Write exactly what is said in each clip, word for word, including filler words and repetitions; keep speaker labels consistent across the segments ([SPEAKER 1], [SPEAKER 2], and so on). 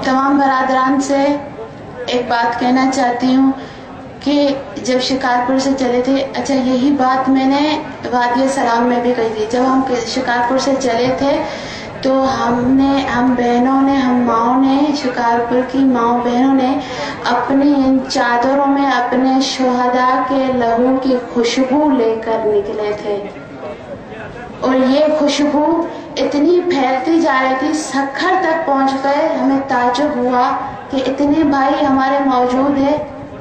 [SPEAKER 1] तमाम बरादरान से एक बात कहना चाहती हूँ कि जब शिकारपुर से चले थे, अच्छा यही बात मैंने वादिया सलाम में भी कही थी। जब हम शिकारपुर से चले थे तो हमने हम बहनों ने हम माओं ने शिकारपुर की माओ बहनों ने अपनी इन चादरों में अपने शुहदा के लहू की खुशबू लेकर निकले थे, और ये खुशबू इतनी फैलती जा रही थी, सखर तक पहुंच गए। हमें ताज्जुब हुआ कि इतने भाई हमारे मौजूद है।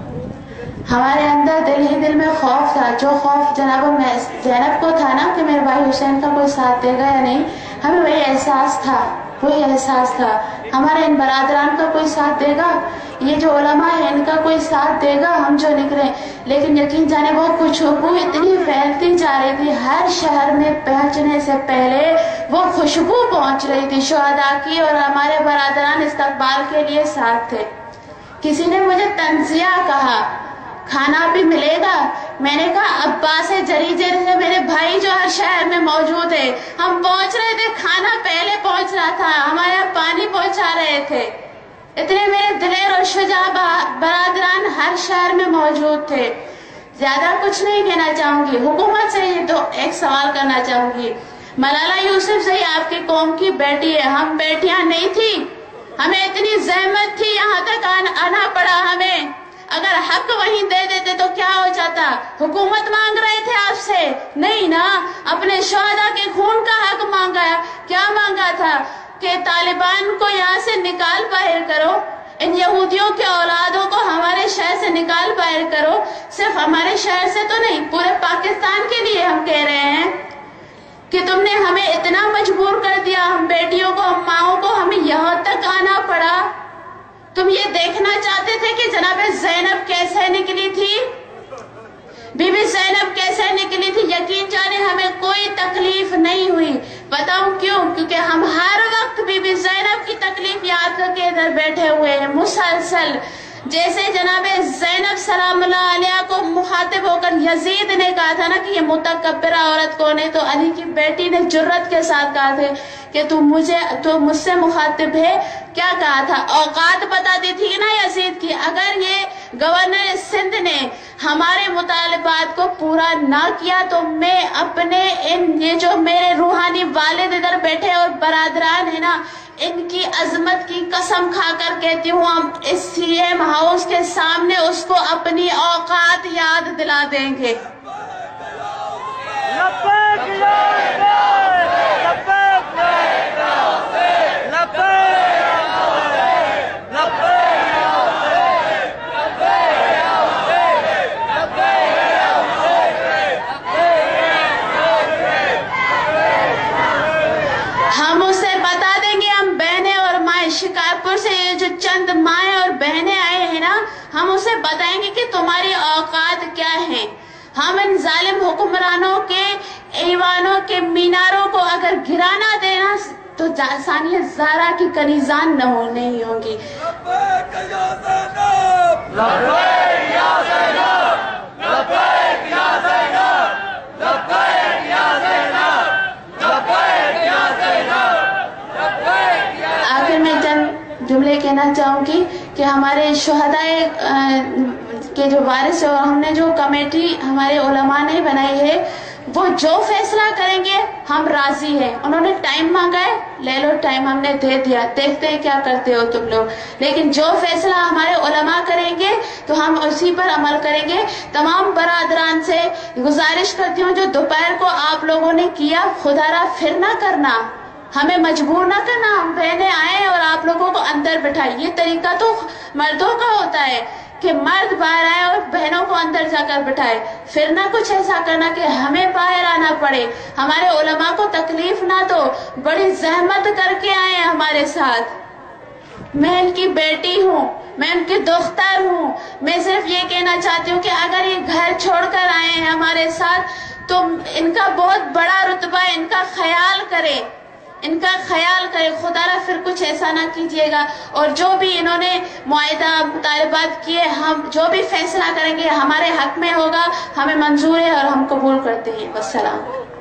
[SPEAKER 1] हमारे अंदर दिल ही दिल में खौफ था, जो खौफ जनाब ज़ैनब को था ना कि मेरे भाई हुसैन का कोई साथ देगा या नहीं, हमें वही एहसास था, वही एहसास था। हमारे इन बरादरान का कोई साथ देगा, ये जो उलमा है इनका कोई साथ देगा, हम जो निकले। लेकिन यकीन जाने वो खुशबू इतनी फैलती जा रही थी, हर शहर में पहुंचने से पहले वो खुशबू पहुंच रही थी शुहदा की, और हमारे बरादरान इस्तकबाल के लिए साथ थे। किसी ने मुझे तंजिया कहा, खाना भी मिलेगा। मैंने कहा अब्बास जरीजे से मेरे भाई जो हर शहर में मौजूद है, हम पहुंच रहे थे, खाना पहले पहुंच रहा था, हमारे यहाँ पानी पहुंचा रहे थे। इतने मेरे दिलेर और शुजा बरादरान हर शहर में मौजूद थे। ज्यादा कुछ नहीं कहना चाहूंगी, हुकूमत से ये तो एक सवाल करना चाहूंगी। मलाला यूसुफजई आपकी कौम की बेटी है, हम बेटियां नहीं थी, हमें इतनी जहमत थी, यहाँ तक आना, आना पड़ा हमें। अगर हक वहीं दे देते तो क्या हो जाता? हुकूमत मांग रहे थे आपसे? नहीं ना, अपने शुहदा के खून का हक मांगा। क्या मांगा था कि तालिबान को यहाँ से निकाल बाहर करो, इन यहूदियों के औलादों को हमारे शहर से निकाल बाहर करो। सिर्फ हमारे शहर से तो नहीं, पूरे पाकिस्तान के लिए हम कह रहे हैं कि तुमने हमें इतना मजबूर कर दिया, हम बेटियों को, हम माओं को, हमें यहाँ तक आना पड़ा। तुम ये देखना चाहते थे कि जनाब ज़ैनब कैसे निकली थी, बीबी ज़ैनब कैसे निकली थी। यकीन जाने हमें कोई तकलीफ नहीं हुई। बताऊं क्यों? क्योंकि हम हर वक्त बीबी ज़ैनब की तकलीफ याद करके इधर बैठे हुए हैं मुसलसल। जैसे जनाब ज़ैनब सलामुल्लाह अलैहा को मुखातिब होकर यजीद ने कहा था ना कि ये मुतकब्बिरा औरत कौन है, तो अली की बेटी ने जुर्रत के साथ कहा था कि तू मुझे तो मुझसे मुखातिब है। क्या कहा था? औकात बता दी थी ना यजीद की। अगर ये गवर्नर सिंध ने हमारे मुतालिबात को पूरा ना किया तो मैं अपने इन ये जो मेरे रूहानी वालिद इधर बैठे और बरादरान है ना, इनकी अजमत की कसम खाकर कहती हूँ, हम इस सीएम हाउस के सामने उसको अपनी औकात याद दिला देंगे। हम उसे बता देंगे, हम बहनें और माए शिकारपुर से ये जो चंद माए और बहनें आए हैं ना, हम उसे बताएंगे कि तुम्हारी औकात क्या है। हम इन जालिम हुक्मरानों के ईवानों के मीनारों को अगर गिराना देना तो सानिया ज़ारा की कनीजान न हो नहीं होंगी। आखिर में चंद जुमले कहना चाहूंगी कि हमारे शुहदाए के जो वारिस और हमने जो कमेटी हमारे उलमा ने बनाई है, वो जो फैसला करेंगे हम राजी हैं। उन्होंने टाइम मांगा है, ले लो टाइम, हमने दे दिया, देखते हैं क्या करते हो तुम लोग। लेकिन जो फैसला हमारे उलमा करेंगे तो हम उसी पर अमल करेंगे। तमाम बरादरान से गुजारिश करती हूँ, जो दोपहर को आप लोगों ने किया, खुदारा फिर ना करना, हमें मजबूर ना करना। हम बहनें आए और आप लोगों को अंदर बैठाए, ये तरीका तो मर्दों का होता है कि मर्द बाहर आए और बहनों को अंदर जाकर बिठाए। फिर ना कुछ ऐसा करना कि हमें बाहर आना पड़े, हमारे उलमा को तकलीफ ना दो, बड़ी जहमत करके आए हमारे साथ। मैं इनकी बेटी हूँ, मैं उनकी दुख्तर हूँ। मैं सिर्फ ये कहना चाहती हूँ कि अगर ये घर छोड़कर आए हैं हमारे साथ तो इनका बहुत बड़ा रुतबा है, इनका ख्याल करे, इनका ख्याल करे। खुदारा फिर कुछ ऐसा ना कीजिएगा। और जो भी इन्होंने मुआहिदा मुतालिबात किए, हम जो भी फैसला करेंगे हमारे हक में होगा, हमें मंजूर है और हम कबूल करते हैं। वस्सलाम।